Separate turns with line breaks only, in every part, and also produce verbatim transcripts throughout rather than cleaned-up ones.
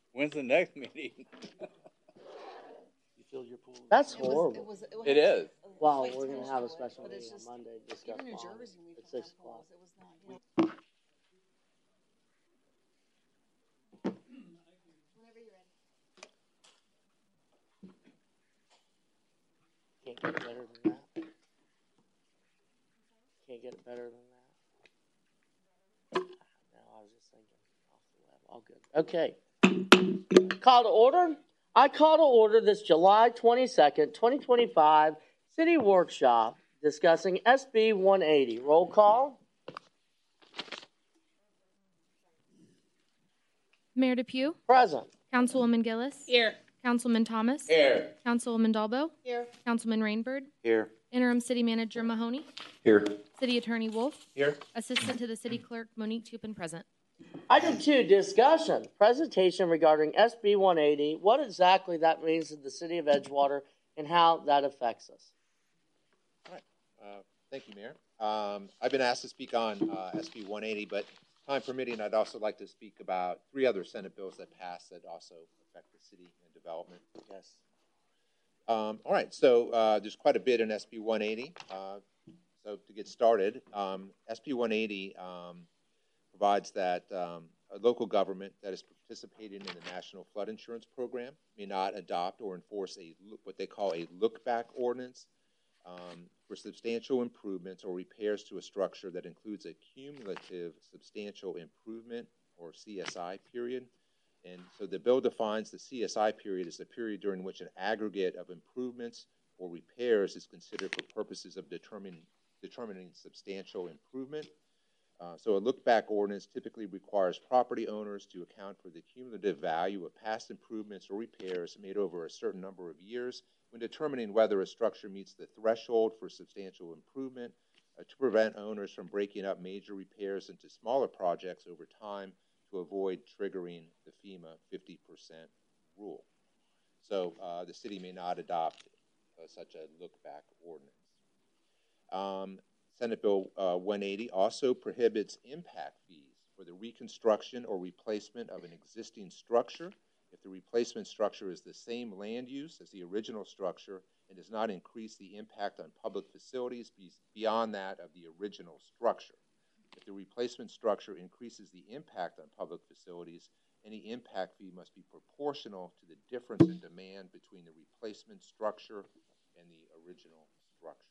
When's the next meeting?
You filled your pool?
That's
It was-
horrible.
It, was, it, was,
It is.
Well,
Wait
we're
till
going to
we
have a
show it,
special
but it's
meeting on
just-
Monday to discuss
Even New
bond
Jersey, we've
at
had
six
pools.
o'clock.
It was not, you know. Whenever you're ready.
Can't get better than that. Can't get better than that. No, I was just thinking off the web. All good. Okay. Call to order. I call to order this July twenty-second, twenty twenty-five City Workshop discussing S B one eighty. Roll call.
Mayor DePew,
Present.
Councilwoman Gillis,
Here.
Councilman Thomas,
Here.
Councilwoman Dalbo,
Here.
Councilman Rainbird,
Here.
Interim City Manager Mahoney,
Here.
City Attorney Wolf,
Here.
Assistant to the City Clerk Monique Tupin present.
Item two, discussion. Presentation regarding S B one eighty, what exactly that means to the city of Edgewater and how that affects us.
All right. Uh, thank you, Mayor. Um, I've been asked to speak on uh, S B one eighty, but time permitting, I'd also like to speak about three other Senate bills that passed that also affect the city and development.
Yes.
Um, all right, so uh, there's quite a bit in S B one eighty. Uh, so to get started, um, S B one eighty um, provides that um, a local government that is participating in the National Flood Insurance Program may not adopt or enforce a what they call a look-back ordinance um, for substantial improvements or repairs to a structure that includes a cumulative substantial improvement or C S I period. And so the bill defines the C S I period as the period during which an aggregate of improvements or repairs is considered for purposes of determining, determining substantial improvement. Uh, so a look-back ordinance typically requires property owners to account for the cumulative value of past improvements or repairs made over a certain number of years when determining whether a structure meets the threshold for substantial improvement uh, to prevent owners from breaking up major repairs into smaller projects over time to avoid triggering the FEMA fifty percent rule. So uh, the city may not adopt uh, such a look-back ordinance. Um, Senate Bill uh, one eighty also prohibits impact fees for the reconstruction or replacement of an existing structure if the replacement structure is the same land use as the original structure and does not increase the impact on public facilities be beyond that of the original structure. If the replacement structure increases the impact on public facilities, any impact fee must be proportional to the difference in demand between the replacement structure and the original structure.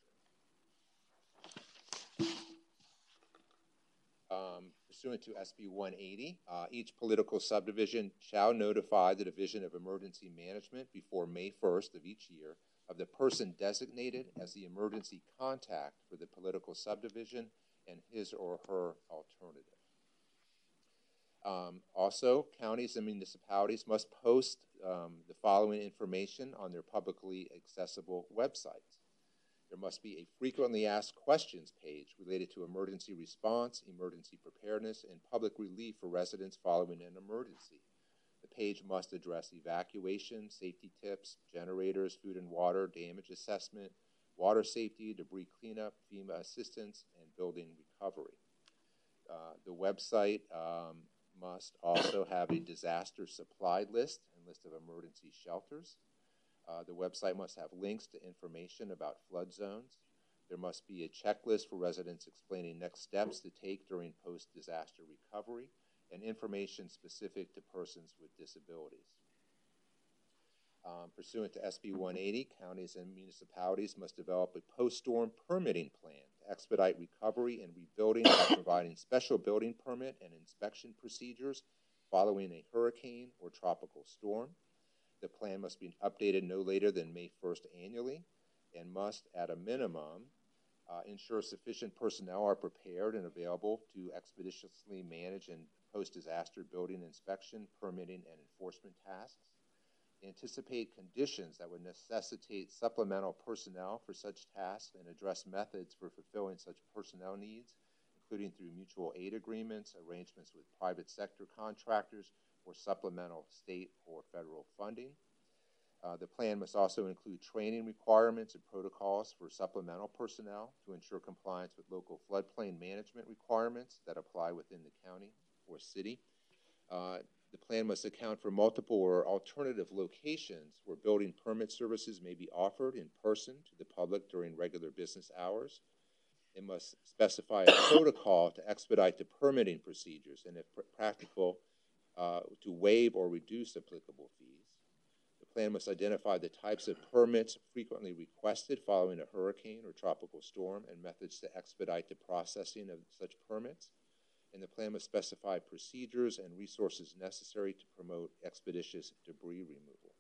Um, pursuant to S B one eighty, uh, each political subdivision shall notify the Division of Emergency Management before May first of each year of the person designated as the emergency contact for the political subdivision and his or her alternative. Um, also, counties and municipalities must post um, the following information on their publicly accessible websites. There must be a frequently asked questions page related to emergency response, emergency preparedness, and public relief for residents following an emergency. The page must address evacuation, safety tips, generators, food and water, damage assessment, water safety, debris cleanup, FEMA assistance, and building recovery. Uh, the website um, must also have a disaster supply list and list of emergency shelters. Uh, the website must have links to information about flood zones. There must be a checklist for residents explaining next steps to take during post-disaster recovery and information specific to persons with disabilities. Um, pursuant to S B one eighty, counties and municipalities must develop a post-storm permitting plan to expedite recovery and rebuilding by providing special building permit and inspection procedures following a hurricane or tropical storm. The plan must be updated no later than May first annually and must, at a minimum, uh, ensure sufficient personnel are prepared and available to expeditiously manage and post-disaster building inspection, permitting, and enforcement tasks. Anticipate conditions that would necessitate supplemental personnel for such tasks and address methods for fulfilling such personnel needs, including through mutual aid agreements, arrangements with private sector contractors, or supplemental state or federal funding. Uh, the plan must also include training requirements and protocols for supplemental personnel to ensure compliance with local floodplain management requirements that apply within the county or city. Uh, the plan must account for multiple or alternative locations where building permit services may be offered in person to the public during regular business hours. It must specify a protocol to expedite the permitting procedures and, if pr practical, uh, to waive or reduce applicable fees. The plan must identify the types of permits frequently requested following a hurricane or tropical storm and methods to expedite the processing of such permits. And the plan must specify procedures and resources necessary to promote expeditious debris removal.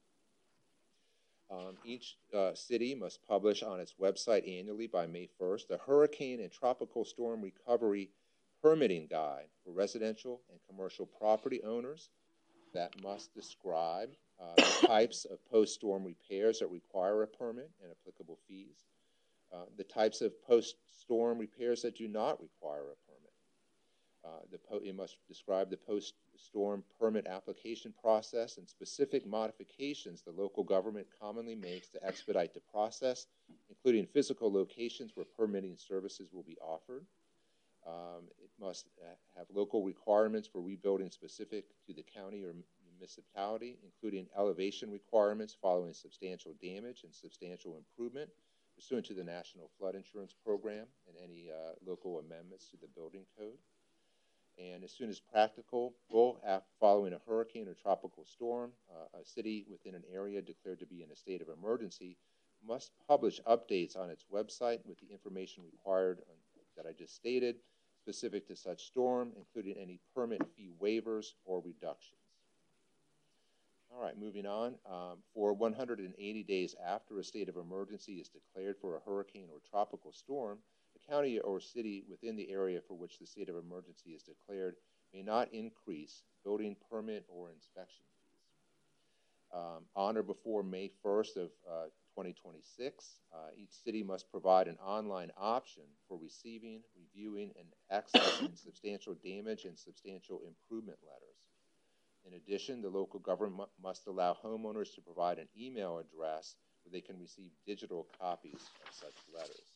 Um, each uh, city must publish on its website annually by May first a hurricane and tropical storm recovery permitting guide for residential and commercial property owners that must describe uh, the types of post-storm repairs that require a permit and applicable fees, uh, the types of post-storm repairs that do not require a permit. Uh, the po it must describe the post-storm permit application process and specific modifications the local government commonly makes to expedite the process, including physical locations where permitting services will be offered. Um, it must uh, have local requirements for rebuilding specific to the county or municipality, including elevation requirements following substantial damage and substantial improvement pursuant to the National Flood Insurance Program and any uh, local amendments to the building code. And as soon as practical, after following a hurricane or tropical storm, uh, a city within an area declared to be in a state of emergency must publish updates on its website with the information required on, that I just stated, specific to such storm, including any permit fee waivers or reductions. All right, moving on. Um, for one hundred eighty days after a state of emergency is declared for a hurricane or tropical storm, the county or city within the area for which the state of emergency is declared may not increase building permit or inspection fees. Um, on or before May first of uh, twenty twenty-six, uh, each city must provide an online option for receiving, reviewing, and accessing substantial damage and substantial improvement letters. In addition, the local government must allow homeowners to provide an email address where they can receive digital copies of such letters.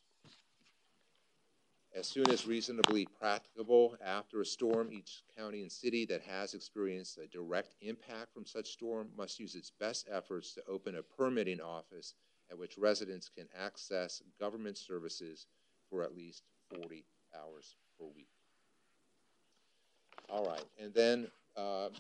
As soon as reasonably practicable after a storm, each county and city that has experienced a direct impact from such storm must use its best efforts to open a permitting office at which residents can access government services for at least forty hours per week. All right, and then uh,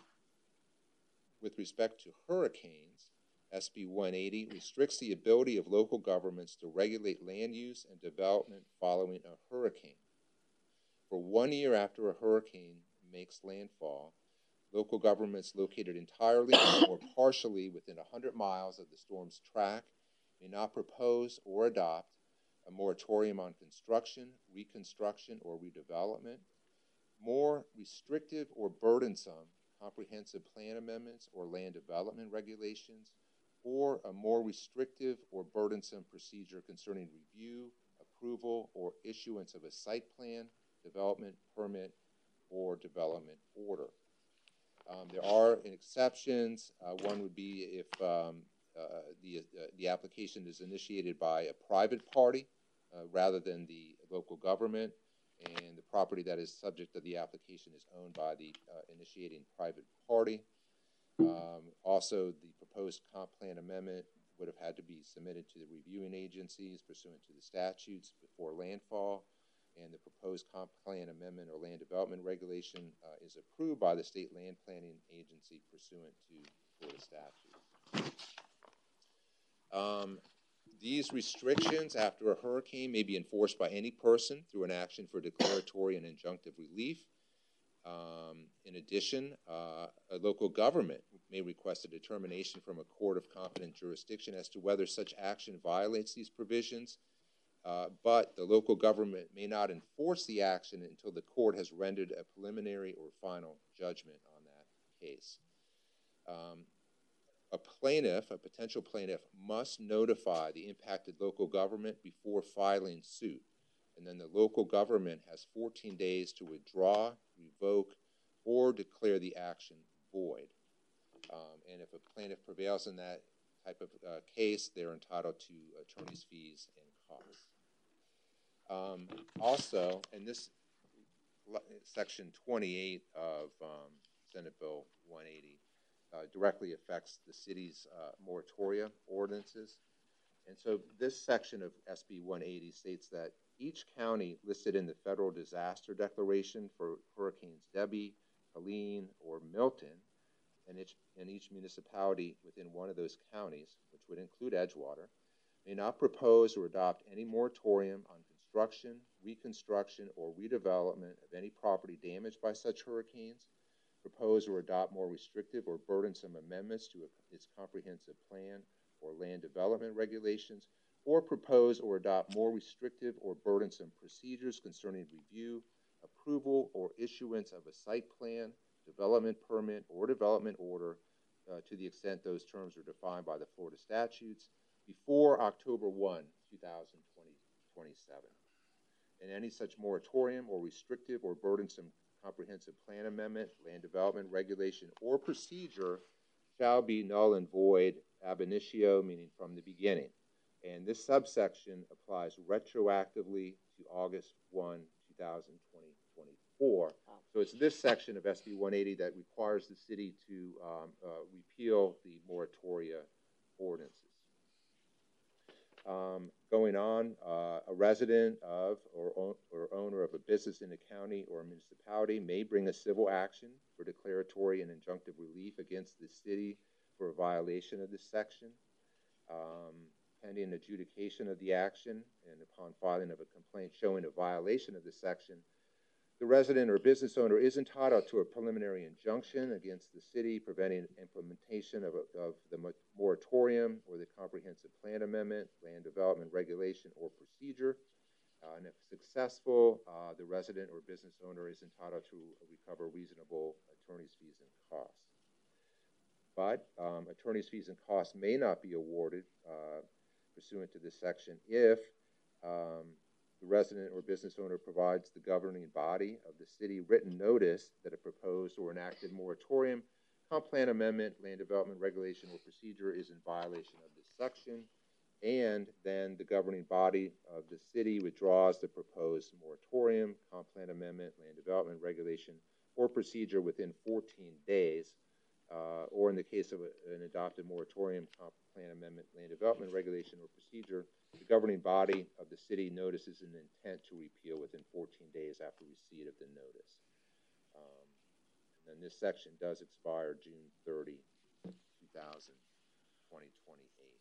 with respect to hurricanes, S B one eighty restricts the ability of local governments to regulate land use and development following a hurricane. For one year after a hurricane makes landfall, local governments located entirely or partially within one hundred miles of the storm's track may not propose or adopt a moratorium on construction, reconstruction, or redevelopment, more restrictive or burdensome comprehensive plan amendments or land development regulations, or a more restrictive or burdensome procedure concerning review, approval, or issuance of a site plan, development permit, or development order. Um, there are exceptions. Uh, one would be if um, uh, the, uh, the application is initiated by a private party uh, rather than the local government, and the property that is subject to the application is owned by the uh, initiating private party. Um, also, the proposed comp plan amendment would have had to be submitted to the reviewing agencies pursuant to the statutes before landfall, and the proposed comp plan amendment or land development regulation uh, is approved by the state land planning agency pursuant to Florida statutes. Um, these restrictions after a hurricane may be enforced by any person through an action for declaratory and injunctive relief. Um, in addition, uh, a local government may request a determination from a court of competent jurisdiction as to whether such action violates these provisions, uh, but the local government may not enforce the action until the court has rendered a preliminary or final judgment on that case. Um, a plaintiff, a potential plaintiff, must notify the impacted local government before filing suit, and then the local government has fourteen days to withdraw, revoke, or declare the action void. Um, and if a plaintiff prevails in that type of uh, case, they're entitled to attorney's fees and costs. Um, also, in this section twenty-eight of um, Senate Bill one eighty, uh, directly affects the city's uh, moratoria ordinances. And so this section of S B one eighty states that each county listed in the federal disaster declaration for Hurricanes Debby, Helene, or Milton, and each, and each municipality within one of those counties, which would include Edgewater, may not propose or adopt any moratorium on construction, reconstruction, or redevelopment of any property damaged by such hurricanes, propose or adopt more restrictive or burdensome amendments to a, its comprehensive plan or land development regulations, or propose or adopt more restrictive or burdensome procedures concerning review, approval, or issuance of a site plan, development permit, or development order uh, to the extent those terms are defined by the Florida statutes before October first, two thousand twenty-seven. And any such moratorium or restrictive or burdensome comprehensive plan amendment, land development regulation, or procedure shall be null and void ab initio, meaning from the beginning. And this subsection applies retroactively to August first, two thousand twenty-four. So it's this section of S B one eighty that requires the city to um, uh, repeal the moratoria ordinances. Um, going on, uh, a resident of or, own, or owner of a business in a county or a municipality may bring a civil action for declaratory and injunctive relief against the city for a violation of this section. Um, pending adjudication of the action and upon filing of a complaint showing a violation of this section, the resident or business owner is entitled to a preliminary injunction against the city preventing implementation of, a, of the moratorium or the comprehensive plan amendment, land development regulation, or procedure. Uh, and if successful, uh, the resident or business owner is entitled to recover reasonable attorney's fees and costs. But um, attorney's fees and costs may not be awarded uh, pursuant to this section if um, the resident or business owner provides the governing body of the city written notice that a proposed or enacted moratorium, comp plan amendment, land development regulation, or procedure is in violation of this section, and then the governing body of the city withdraws the proposed moratorium, comp plan amendment, land development regulation, or procedure within fourteen days, uh, or in the case of a, an adopted moratorium, comp plan amendment, land development regulation, or procedure, the governing body of the city notices an intent to repeal within fourteen days after receipt of the notice. Um, and then this section does expire June thirtieth, two thousand twenty-eight.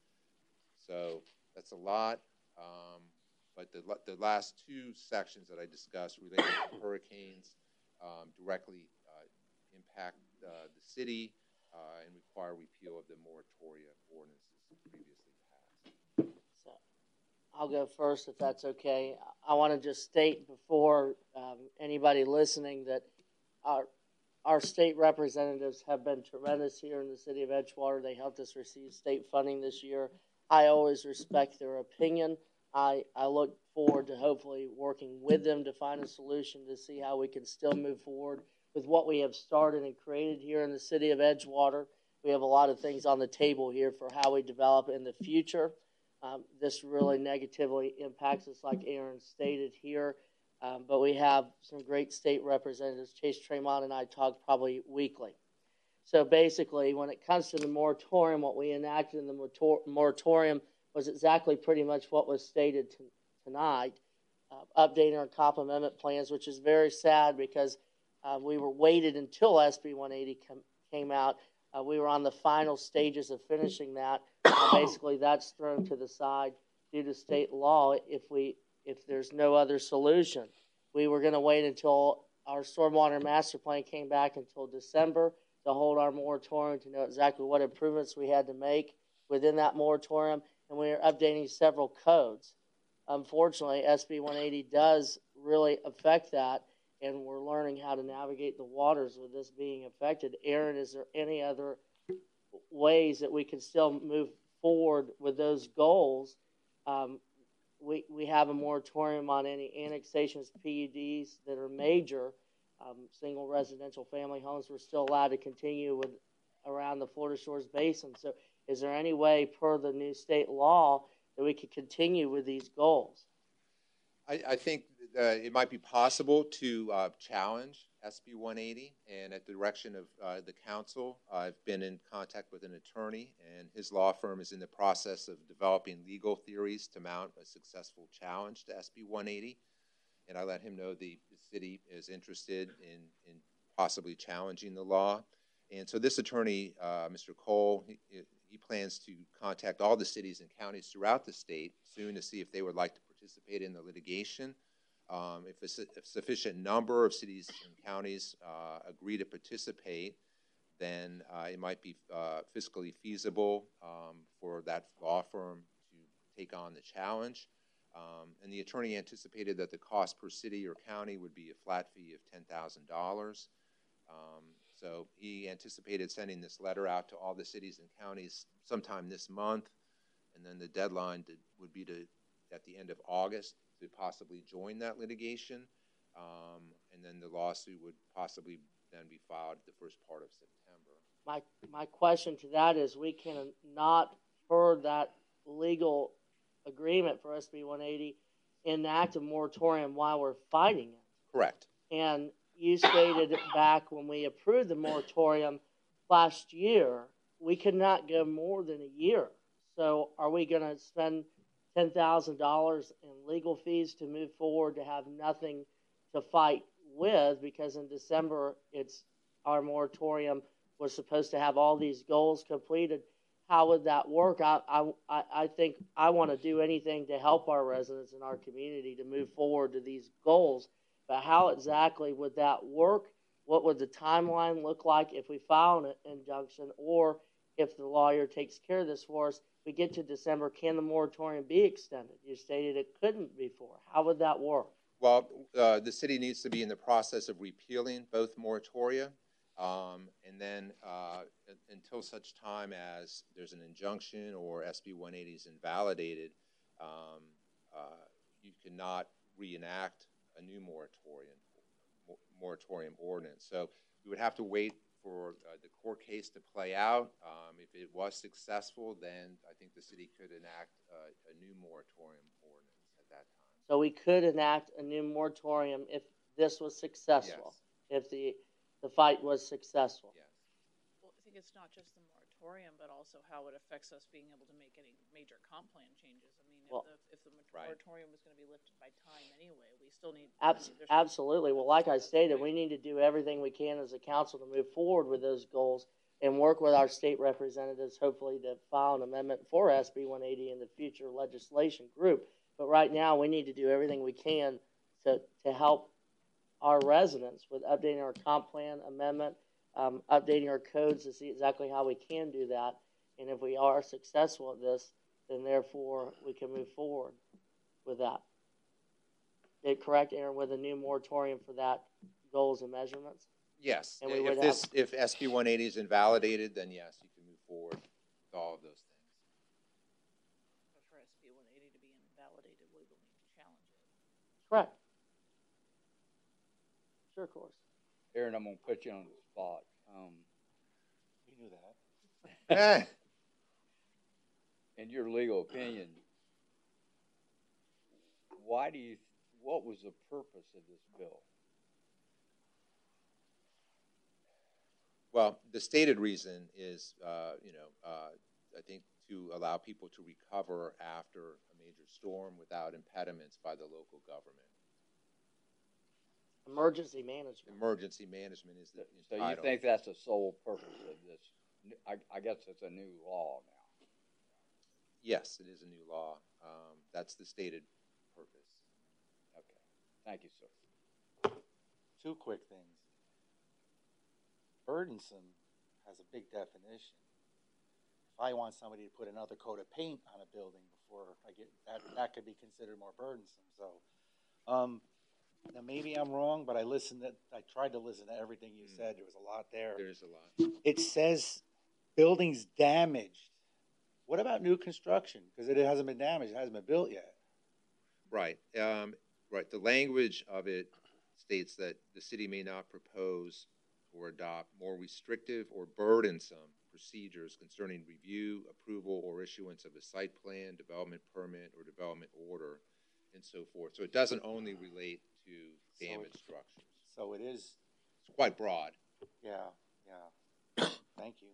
So that's a lot, um, but the, the last two sections that I discussed related to hurricanes um, directly uh, impact uh, the city uh, and require repeal of the moratoria ordinances previously passed.
So I'll go first if that's okay. I want to just state before um, anybody listening that our our state representatives have been tremendous here in the city of Edgewater. They helped us receive state funding this year. I always respect their opinion. I, I look forward to hopefully working with them to find a solution to see how we can still move forward with what we have started and created here in the city of Edgewater. We have a lot of things on the table here for how we develop in the future. Um, this really negatively impacts us, like Aaron stated here, um, but we have some great state representatives. Chase Tremont and I talk probably weekly. So basically, when it comes to the moratorium, what we enacted in the moratorium was exactly pretty much what was stated to, tonight, uh, updating our comp amendment plans, which is very sad because uh, we were waited until S B one eighty com- came out. Uh, we were on the final stages of finishing that. Uh, basically, that's thrown to the side due to state law if we if there's no other solution. We were going to wait until our stormwater master plan came back until December to hold our moratorium, to know exactly what improvements we had to make within that moratorium, and we are updating several codes. Unfortunately, S B one eighty does really affect that, and we're learning how to navigate the waters with this being affected. Aaron, is there any other ways that we can still move forward with those goals? Um, we, we have a moratorium on any annexations, P U Ds that are major. Um, single residential family homes we're still allowed to continue with around the Florida Shores Basin. So is there any way per the new state law that we could continue with these goals?
I, I think uh, it might be possible to uh, challenge S B one eighty, and at the direction of uh, the council, I've been in contact with an attorney, and his law firm is in the process of developing legal theories to mount a successful challenge to S B one eighty. And I let him know the, the city is interested in, in possibly challenging the law. And so this attorney, uh, Mister Cole, he, he plans to contact all the cities and counties throughout the state soon to see if they would like to participate in the litigation. Um, if, a, if a sufficient number of cities and counties uh, agree to participate, then uh, it might be uh, fiscally feasible um, for that law firm to take on the challenge. Um, and the attorney anticipated that the cost per city or county would be a flat fee of ten thousand dollars. Um, so he anticipated sending this letter out to all the cities and counties sometime this month, and then the deadline to, would be to at the end of August to possibly join that litigation, um, and then the lawsuit would possibly then be filed the first part of September.
My, my question to that is, we cannot, per that legal agreement for S B one eighty, enact a moratorium while we're fighting it.
Correct.
And you stated back when we approved the moratorium last year, we could not go more than a year. So are we going to spend ten thousand dollars in legal fees to move forward to have nothing to fight with? Because in December, it's our moratorium was supposed to have all these goals completed. How would that work? I, I, I think I want to do anything to help our residents in our community to move forward to these goals. But how exactly would that work? What would the timeline look like if we file an injunction, or if the lawyer takes care of this for us? We get to December, can the moratorium be extended? You stated it couldn't before. How would that work?
Well, uh, the city needs to be in the process of repealing both moratoria. Um, and then uh, until such time as there's an injunction or S B one eighty is invalidated, um, uh, you cannot reenact a new moratorium moratorium ordinance. So we would have to wait for uh, the court case to play out. Um, if it was successful, then I think the city could enact uh, a new moratorium ordinance at that time.
So we could enact a new moratorium if this was successful,
yes.
if the the fight was successful.
Yes.
Well, I think it's not just the moratorium, but also how it affects us being able to make any major comp plan changes. I mean,
Well,
if the, if the
right.
moratorium was going to be lifted by time anyway, we still need.
Abs-
I mean,
absolutely. Well, like I stated, we need to do everything we can as a council to move forward with those goals and work with our state representatives, hopefully, to file an amendment for S B one eighty in the future legislation group. But right now, we need to do everything we can to, to help our residents with updating our comp plan amendment, um, updating our codes to see exactly how we can do that. And if we are successful at this, then therefore we can move forward with that. Is it correct, Aaron, with a new moratorium for that goals and measurements?
Yes.
And we
if
would
this
have-
if S B one eighty is invalidated, then yes, you can move forward with all of those things.
But for S B one eighty to be invalidated, we will need to challenge it.
Correct. Sure, of course.
Aaron, I'm gonna put you on the spot. Um,
You knew that.
Eh,
in your legal opinion, why do you? What was the purpose of this bill?
Well, the stated reason is, uh, you know, uh, I think to allow people to recover after a major storm without impediments by the local government.
Emergency management.
Emergency management is the
So you
title.
think that's the sole purpose of this? I, I guess it's a new law now.
Yes, it is a new law. Um, that's the stated purpose.
Okay, thank you, sir.
Two quick things. Burdensome has a big definition. If I want somebody to put another coat of paint on a building before I get that, that could be considered more burdensome. So, um, now maybe I'm wrong, but I listened. To, I tried to listen to everything you said. There was a lot there.
There's a lot.
It says buildings damaged. What about new construction? Because it hasn't been damaged. It hasn't been built yet.
Right. Um, right. The language of it states that the city may not propose or adopt more restrictive or burdensome procedures concerning review, approval, or issuance of a site plan, development permit, or development order and so forth. So it doesn't only relate to
So
damaged
it-
structures.
So it is,
It's quite broad.
yeah, yeah. Thank you.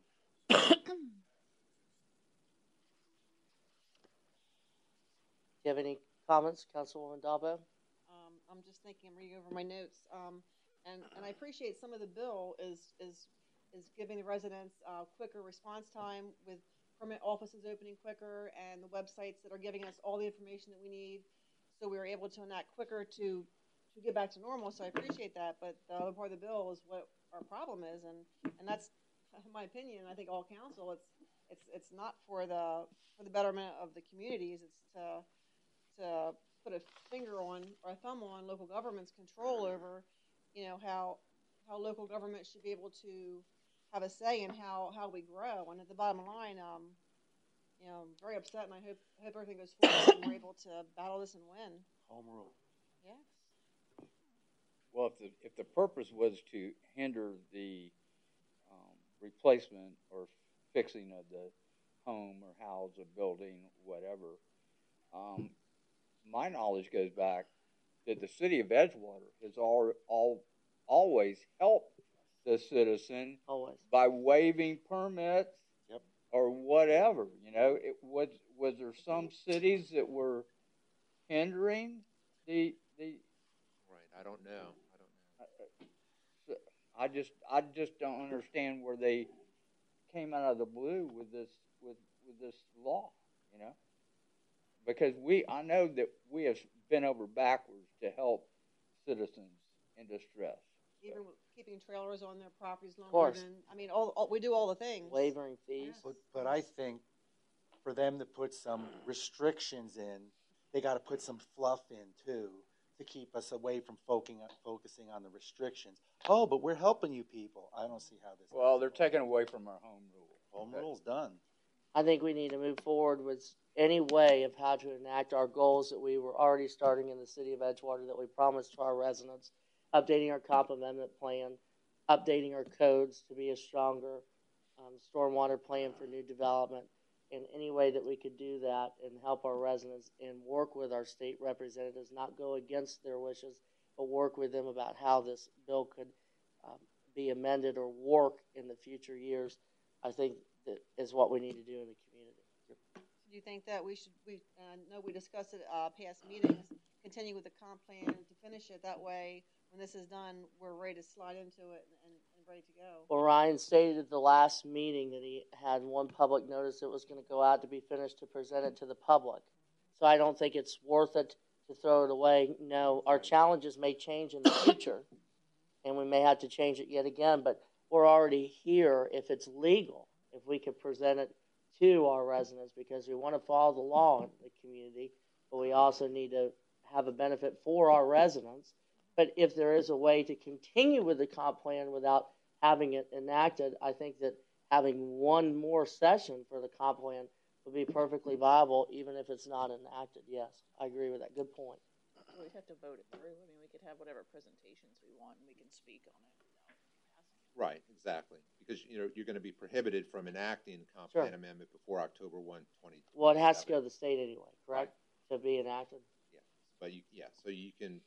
Do you have any comments, Councilwoman Dalbo?
Um, I'm just thinking, I'm reading over my notes, um, and, and I appreciate some of the bill is, is, is giving the residents, uh, quicker response time with permit offices opening quicker and the websites that are giving us all the information that we need. So we were able to enact quicker to, to get back to normal, so I appreciate that, but the other part of the bill is what our problem is, and, and that's, in my opinion, I think all council, it's, it's, it's not for the, for the betterment of the communities, it's to, to put a finger on or a thumb on local government's control over, you know, how how local government should be able to have a say in how, how we grow. And at the bottom line, um, you know, I'm very upset, and I hope hope everything goes forward and we're able to battle this and win.
Home rule.
Yeah.
Well, if the, if the purpose was to hinder the um, replacement or fixing of the home or house or building, whatever, um, my knowledge goes back that the city of Edgewater has all, all, always helped the citizen
Always.
by waiving permits
Yep.
or whatever. You know, it was was there some cities that were hindering the the
Right. I don't know. I don't know.
I just I just don't understand where they came out of the blue with this with with this law, you know? Because we I know that we have bent over backwards to help citizens in distress.
Even with keeping trailers on their properties longer
course.
than, I mean, all, all we do all the things.
Waiving fees.
But, but I think for them to put some restrictions in, they gotta put some fluff in too, to keep us away from focusing, focusing on the restrictions. Oh, but we're helping you people. I don't see how this.
Well, they're taking away from our home rule.
Home rule's done.
I think we need to move forward with any way of how to enact our goals that we were already starting in the city of Edgewater that we promised to our residents, updating our comp amendment plan, updating our codes to be a stronger um, stormwater plan for new development, in any way that we could do that and help our residents and work with our state representatives, not go against their wishes, but work with them about how this bill could um, be amended or work in the future years. I think that is what we need to do in the community.
Do you think that we should, we, uh, know we discussed it, uh, past meetings, continue with the comp plan to finish it, that way, when this is done, we're ready to slide into it and, and, and ready to go?
Well, Ryan stated at the last meeting that he had one public notice that was gonna go out to be finished to present it to the public. So I don't think it's worth it to throw it away. No, our challenges may change in the future, and we may have to change it yet again, but we're already here if it's legal, if we could present it to our residents, because we want to follow the law in the community, but we also need to have a benefit for our residents. But if there is a way to continue with the comp plan without having it enacted, I think that having one more session for the comp plan would be perfectly viable, even if it's not enacted. Yes, I agree with that. Good point.
So we'd have to vote it through. I mean, we could have whatever presentations we want, and we can speak on it without passing.
Right, exactly. Because, you know, you're going to be prohibited from enacting the comp
Sure.
plan amendment before October first, twenty twenty-seven.
Well, it has to go to the state anyway, correct? To be enacted?
Yeah, but you, yeah, so you can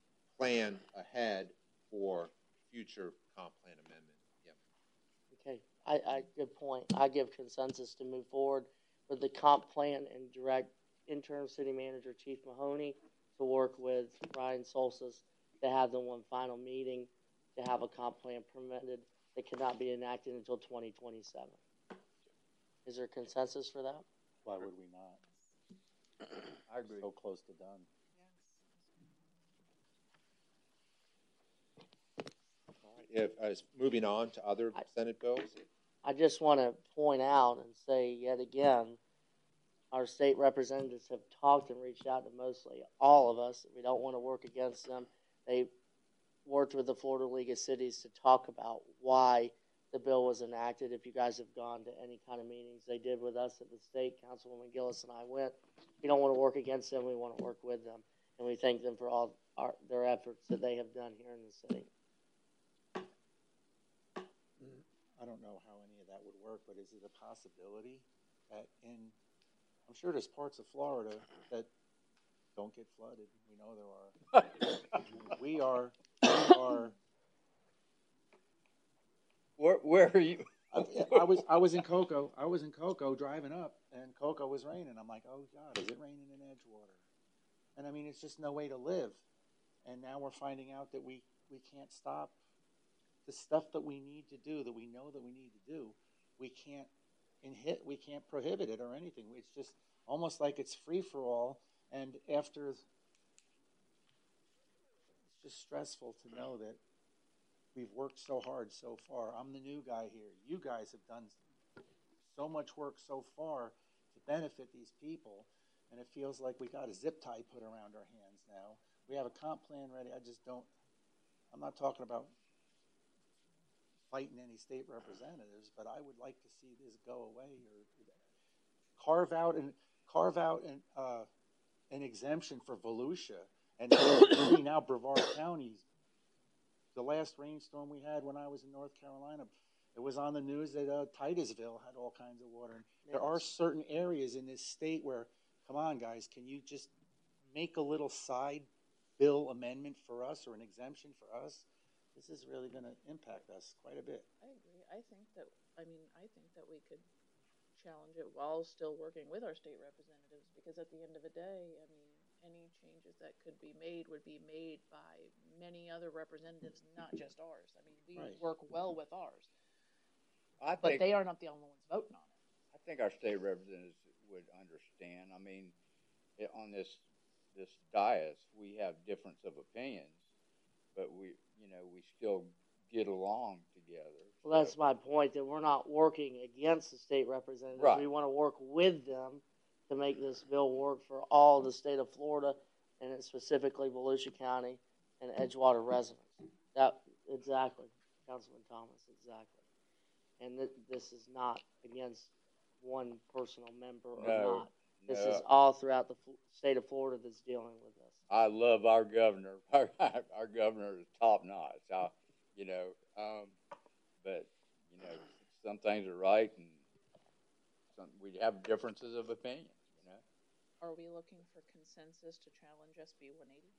plan ahead for future comp plan amendment. Yep.
Okay, I, I, good point. I give consensus to move forward with the comp plan and direct interim city manager Chief Mahoney to work with Ryan Soltis to have the one final meeting to have a comp plan permitted that cannot be enacted until twenty twenty-seven. Is there consensus for that?
Why would we not?
I agree.
So close to done.
If, as, moving on to other
I-
Senate bills,
I just want to point out and say yet again, our state representatives have talked and reached out to mostly all of us. We don't want to work against them. They worked with the Florida League of Cities to talk about why the bill was enacted. If you guys have gone to any kind of meetings, they did with us at the state. Councilwoman Gillis and I went. We don't want to work against them. We want to work with them. And we thank them for all our, their efforts that they have done here in the city.
I don't know how any of that would work, but is it a possibility that in, I'm sure there's parts of Florida that don't get flooded. We know there are. we are, we are.
Where, where are you?
I, I was I was in Cocoa. I was in Cocoa driving up, and Cocoa was raining. I'm like, oh God, is it raining in Edgewater? And I mean, it's just no way to live. And now we're finding out that we, we can't stop the stuff that we need to do, that we know that we need to do. We can't inhit, we can't prohibit it or anything. It's just almost like it's free for all. And after, it's just stressful to know that we've worked so hard so far. I'm the new guy here. You guys have done so much work so far to benefit these people. And it feels like we got a zip tie put around our hands now. We have a comp plan ready. I just don't, I'm not talking about fighting any state representatives, but I would like to see this go away or carve out and carve out an, uh, an exemption for Volusia. And now Brevard County, the last rainstorm we had when I was in North Carolina, it was on the news that uh, Titusville had all kinds of water. And there are certain areas in this state where, come on, guys, can you just make a little side bill amendment for us or an exemption for us? This is really going to impact us quite a bit.
I agree. I think that, I mean, I think that we could challenge it while still working with our state representatives, because at the end of the day, I mean, any changes that could be made would be made by many other representatives, not just ours. I mean, we
Right.
work well with ours,
I
but
think,
they are not the only ones voting on it.
I think our state representatives would understand. I mean, it, on this this dais, we have difference of opinions, but we, you know, we still get along together.
Well, that's my point, that we're not working against the state representatives.
Right.
We want to work with them to make this bill work for all the state of Florida, and it's specifically Volusia County and Edgewater residents. That, exactly, Councilman Thomas, exactly. And th- this is not against one personal member or
No,
not. This
no.
is all throughout the f- state of Florida that's dealing with this.
I love our governor. Our, our governor is top notch. I, you know, um, but you know, some things are right, and some we have differences of opinion. You know,
Are we looking for consensus to challenge S B one eighty?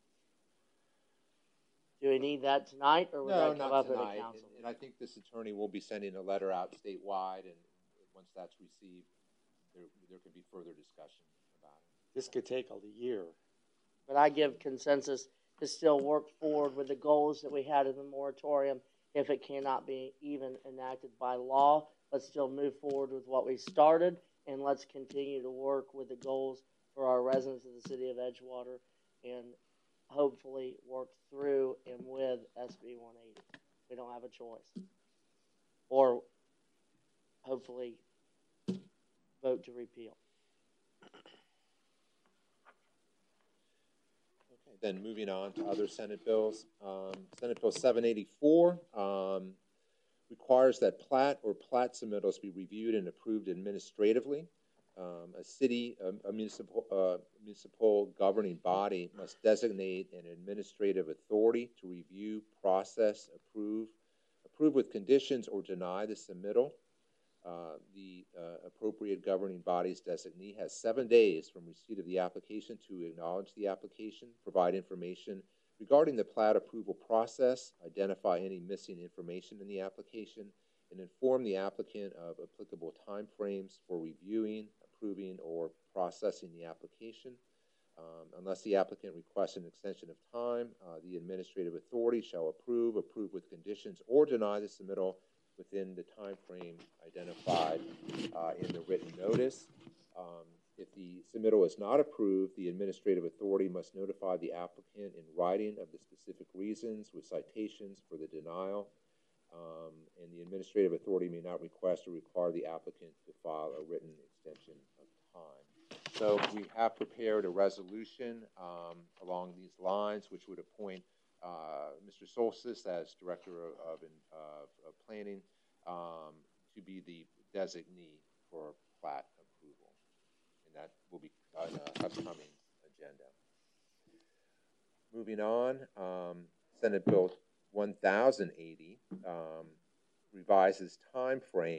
Do we need that tonight, or would
No,
that come
not
up at a
tonight.
council?
And, and I think this attorney will be sending a letter out statewide, and once that's received, there, there could be further discussion about it.
This could take a year.
But I give consensus to still work forward with the goals that we had in the moratorium. If it cannot be even enacted by law, let's still move forward with what we started, and let's continue to work with the goals for our residents of the city of Edgewater, and hopefully work through and with S B one eighty. We don't have a choice. Or hopefully vote to repeal.
Okay, then moving on to other Senate bills. Um, Senate Bill seven eighty-four um, requires that plat or plat submittals be reviewed and approved administratively. Um, a city, a, a municipal, uh, municipal governing body must designate an administrative authority to review, process, approve, approve with conditions, or deny the submittal. Uh, the uh, appropriate governing body's designee has seven days from receipt of the application to acknowledge the application, provide information regarding the plat approval process, identify any missing information in the application, and inform the applicant of applicable timeframes for reviewing, approving, or processing the application. Um, unless the applicant requests an extension of time, uh, the administrative authority shall approve, approve with conditions, or deny the submittal within the time frame identified uh, in the written notice. Um, if the submittal is not approved, the administrative authority must notify the applicant in writing of the specific reasons with citations for the denial. Um, and the administrative authority may not request or require the applicant to file a written extension of time. So we have prepared a resolution um, along these lines, which would appoint uh, Mister Solstice as Director of, of, of, of Planning um, to be the designee for plat approval. And that will be on an upcoming agenda. Moving on, um, Senate Bill one thousand eighty um, revises time frames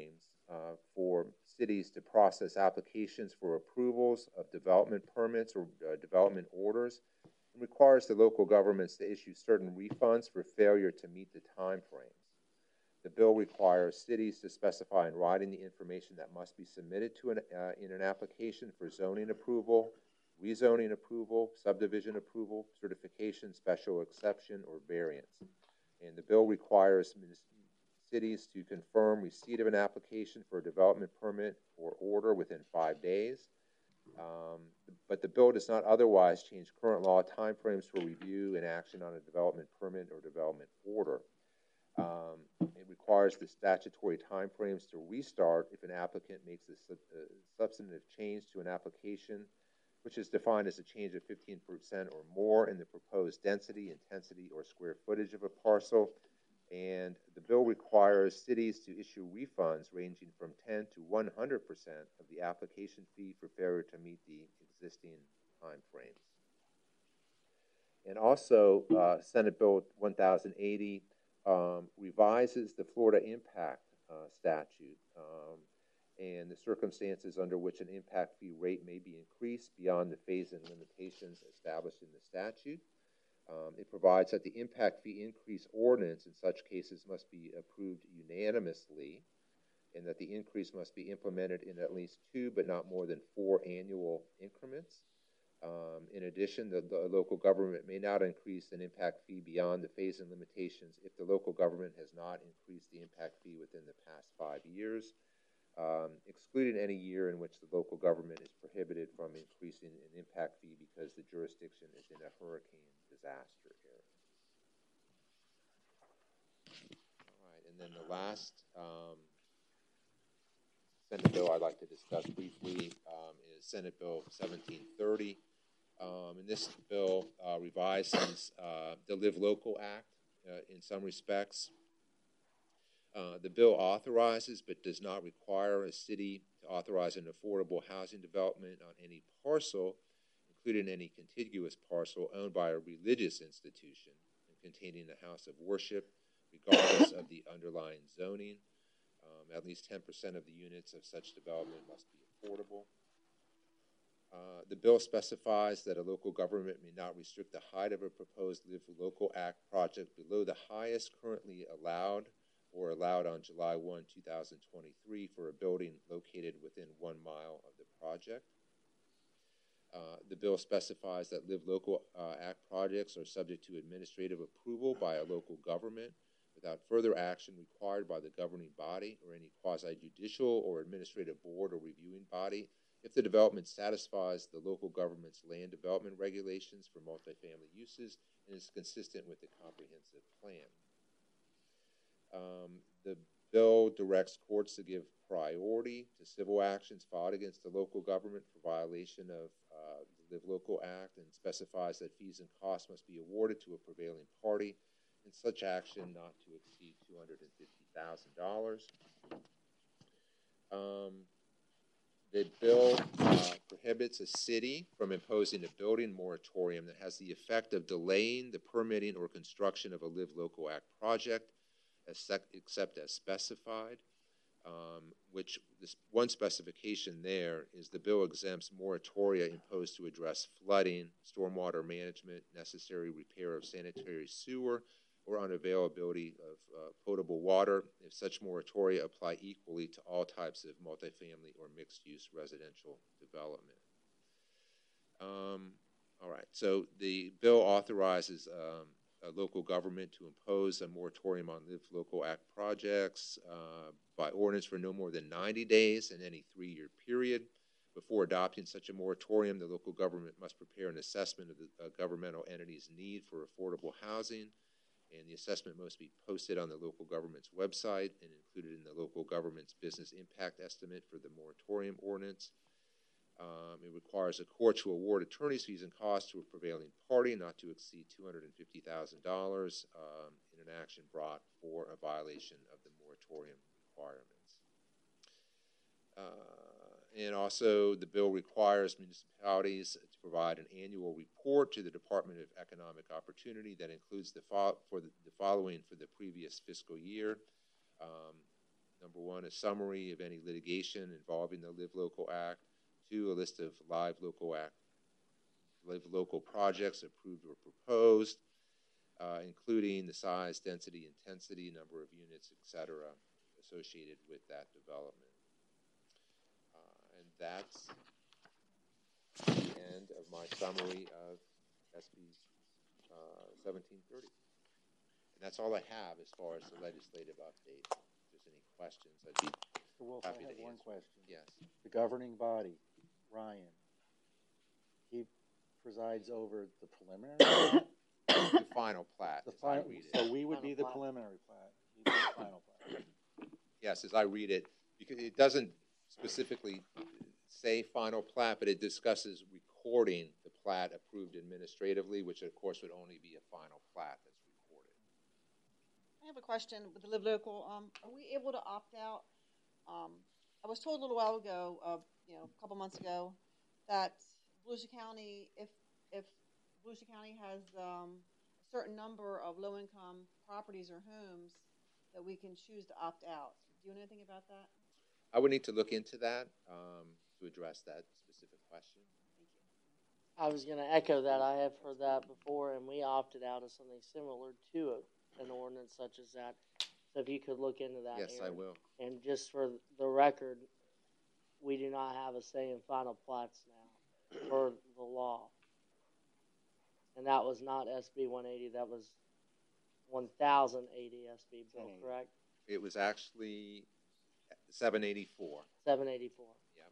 uh, for cities to process applications for approvals of development permits or uh, development orders, and requires the local governments to issue certain refunds for failure to meet the time frames. The bill requires cities to specify in writing the information that must be submitted to an, uh, in an application for zoning approval, rezoning approval, subdivision approval, certification, special exception, or variance. And the bill requires cities to confirm receipt of an application for a development permit or order within five days. Um, but the bill does not otherwise change current law timeframes for review and action on a development permit or development order. Um, it requires the statutory timeframes to restart if an applicant makes a, sub, a substantive change to an application, which is defined as a change of fifteen percent or more in the proposed density, intensity, or square footage of a parcel. And the bill requires cities to issue refunds ranging from ten to one hundred percent of the application fee for failure to meet the existing timeframes. And also, uh, Senate Bill one thousand eighty um, revises the Florida impact uh, statute um, and the circumstances under which an impact fee rate may be increased beyond the phase-in limitations established in the statute. Um, it provides that the impact fee increase ordinance in such cases must be approved unanimously, and that the increase must be implemented in at least two but not more than four annual increments. Um, in addition, the, the local government may not increase an impact fee beyond the phase-in limitations if the local government has not increased the impact fee within the past five years, um, excluding any year in which the local government is prohibited from increasing an impact fee because the jurisdiction is in a hurricane disaster area. All right, and then the last um, Senate bill I'd like to discuss briefly um, is Senate Bill seventeen thirty. Um, and this bill uh, revises uh, the Live Local Act uh, in some respects. Uh, the bill authorizes but does not require a city to authorize an affordable housing development on any parcel, including any contiguous parcel owned by a religious institution and containing a house of worship, regardless of the underlying zoning. Um, at least ten percent of the units of such development must be affordable. Uh, the bill specifies that a local government may not restrict the height of a proposed Live Local Act project below the highest currently allowed or allowed on July first, two thousand twenty-three for a building located within one mile of the project. Uh, the bill specifies that Live Local uh, Act projects are subject to administrative approval by a local government without further action required by the governing body or any quasi-judicial or administrative board or reviewing body if the development satisfies the local government's land development regulations for multifamily uses and is consistent with the comprehensive plan. Um, the bill directs courts to give priority to civil actions filed against the local government for violation of uh, the Live Local Act and specifies that fees and costs must be awarded to a prevailing party in such action not to exceed two hundred fifty thousand dollars. Um, The bill uh, prohibits a city from imposing a building moratorium that has the effect of delaying the permitting or construction of a Live Local Act project, except as specified, um, which this one specification there is the bill exempts moratoria imposed to address flooding, stormwater management, necessary repair of sanitary sewer, or unavailability of uh, potable water if such moratoria apply equally to all types of multifamily or mixed-use residential development. Um, all right, so the bill authorizes um, a local government to impose a moratorium on Live Local Act projects uh, by ordinance for no more than ninety days in any three-year period. Before adopting such a moratorium, the local government must prepare an assessment of the uh, governmental entity's need for affordable housing, and the assessment must be posted on the local government's website and included in the local government's business impact estimate for the moratorium ordinance. Um, it requires a court to award attorney's fees and costs to a prevailing party not to exceed two hundred fifty thousand dollars um, in an action brought for a violation of the moratorium requirements. Uh, and also, the bill requires municipalities to provide an annual report to the Department of Economic Opportunity that includes the, fo for the, the following for the previous fiscal year. Um, number one, a summary of any litigation involving the Live Local Act. Two, a list of live local act, live local projects approved or proposed, uh, including the size, density, intensity, number of units, et cetera, associated with that development. Uh, and that's the end of my summary of S B uh, seventeen thirty. And that's all I have as far as the legislative update. If there's any questions, I'd be
Mister Wolf, I
happy
have
to
one
answer.
question.
Yes.
The governing body, Ryan, he presides over the preliminary plat?
The final plat,
The
as I
final,
read it.
so we would
Final
be the
plat.
preliminary plat. He'd be the final plat.
Yes, as I read it, because it doesn't specifically say final plat, but it discusses recording the plat approved administratively, which of course would only be a final plat that's recorded.
I have a question with the Live Local. Um, are we able to opt out? Um, I was told a little while ago, uh, you know, a couple months ago, that Volusia County, if if Volusia County has um, a certain number of low-income properties or homes, that we can choose to opt out. Do you know anything about that?
I would need to look into that um, to address that specific question.
Thank you.
I was going to echo that. I have heard that before, and we opted out of something similar to a, an ordinance such as that. So if you could look into that.
Yes, I
Aaron.
will.
And just for the record, we do not have a say in final plats now for the law. And that was not S B one eighty. That was one thousand eighty S B bill, correct?
It was actually seven eighty-four.
seven eighty-four.
Yep.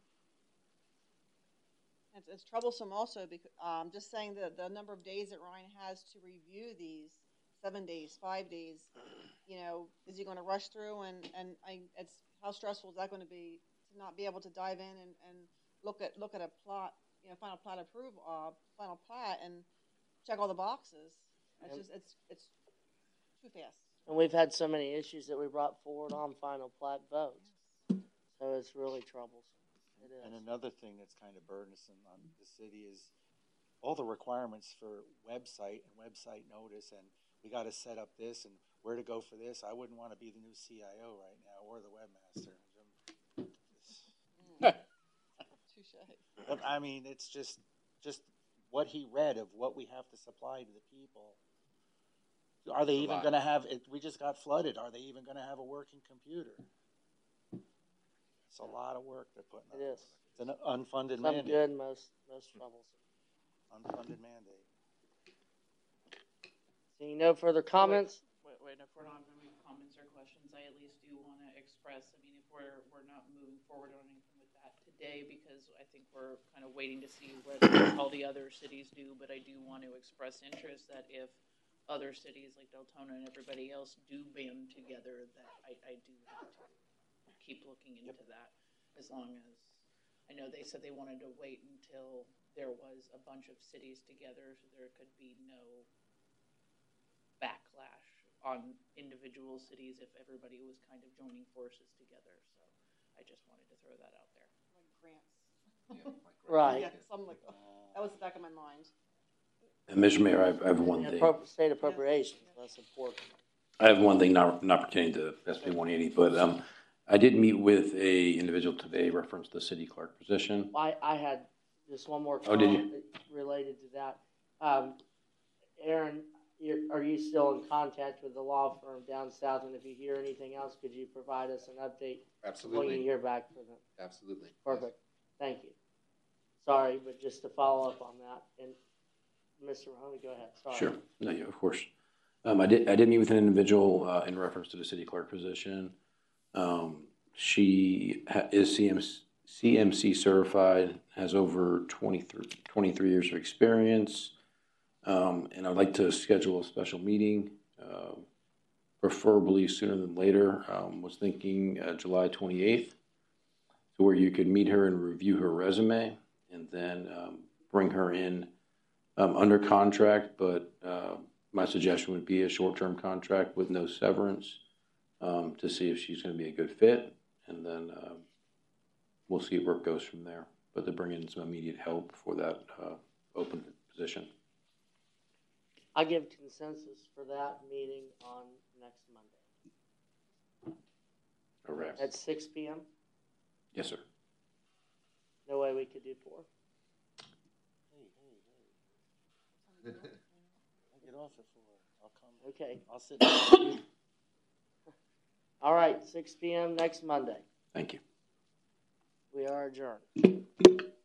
It's, it's troublesome also because um, just saying that the number of days that Ryan has to review these, seven days, five days, you know, is he going to rush through and, and I, it's, how stressful is that going to be to not be able to dive in and, and look at, look at a plot, you know, final plat approve, uh, final plat and check all the boxes. It's
Yep.
just, it's, it's too fast.
And we've had so many issues that we brought forward on final plat votes. So it's really troublesome. It is.
And another thing that's kind of burdensome on the city is all the requirements for website and website notice, and we got to set up this and where to go for this. I wouldn't want to be the new C I O right now or the webmaster.
Touche.
I mean, it's just just what he read of what we have to supply to the people. Are they
It's a
even
lot.
going to have it? We just got flooded. Are they even going to have a working computer? It's a lot of work they're putting
It
on.
is.
It's an unfunded
Some
mandate.
good, most most troublesome.
Unfunded mandate.
Seeing no further comments,
Wait, wait, if we're not going to make comments or questions, I at least do want to express, I mean, if we're, we're not moving forward on anything with that today, because I think we're kind of waiting to see what all the other cities do, but I do want to express interest that if other cities like Deltona and everybody else do band together, that I, I do want to keep looking into that, as long as, I know they said they wanted to wait until there was a bunch of cities together, so there could be no backlash on individual cities if everybody was kind of joining forces together. So I just wanted to throw that out there.
Like grants.
right?
Yeah, something like that. That was the back of my mind.
And Mister Mayor, I have, I have one
And
thing.
appro- state appropriations, that's important.
I have one thing not, not pertaining to S B one eighty, but, um, I did meet with a individual today reference the city clerk position.
I, I had just one more
Oh, did you?
comment related to that. Um, Aaron, you're, are you still in contact with the law firm down south? And if you hear anything else, could you provide us an update when you
Absolutely.
hear back from them?
Absolutely.
Perfect. Thank you. Sorry, but just to follow up on that, and Mister Mahoney, go ahead. Sorry.
Sure. No, yeah, of course. Um, I did, I did meet with an individual, uh, in reference to the city clerk position. Um, she ha- is C M C, C M C certified, has over twenty-three, twenty-three years of experience. Um, and I'd like to schedule a special meeting, uh, preferably sooner than later. Um, was thinking, uh, July twenty-eighth, to where you could meet her and review her resume and then, um, bring her in, um, under contract, but, uh, my suggestion would be a short-term contract with no severance, um, to see if she's going to be a good fit, and then uh, we'll see where it goes from there. But to bring in some immediate help for that uh, open position.
I give consensus for that meeting on next Monday.
Correct.
At six P M?
Yes, sir.
No way we could do four.
Hey, hey, hey. I get off at four. I'll come.
Okay.
I'll sit down.
All right, six P M next Monday.
Thank you.
We are adjourned.